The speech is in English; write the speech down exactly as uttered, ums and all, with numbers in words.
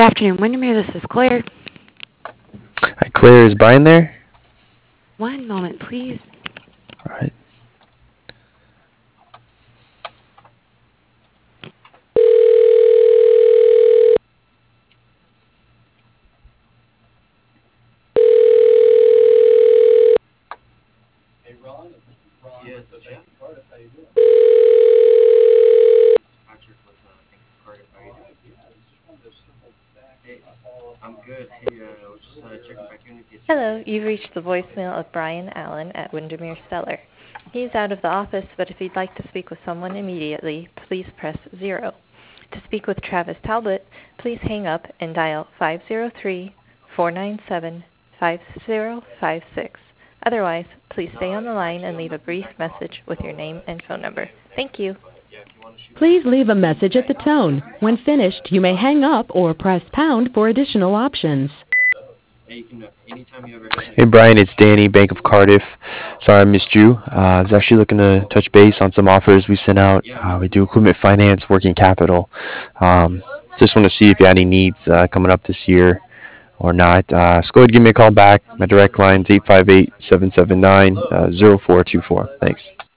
afternoon, Windermere. This is Claire. Hi, Claire. Is Brian there? One moment, please. All right. Hello, you've reached the voicemail of Brian Allen at Windermere Stellar. He is out of the office, but if you'd like to speak with someone immediately, please press zero. To speak with Travis Talbot, please hang up and dial five zero three, four nine seven, five zero five six. Otherwise, please stay on the line and leave a brief message with your name and phone number. Thank you. Please leave a message at the tone. When finished, you may hang up or press pound for additional options. Hey, Brian. It's Danny, Bank of Cardiff. Sorry I missed you. Uh, I was actually looking to touch base on some offers we sent out. Uh, we do equipment finance, working capital. Um, just want to see if you had any needs uh, coming up this year or not. Uh, so go ahead and give me a call back. My direct line is eight five eight, seven seven nine, zero four two four. Thanks.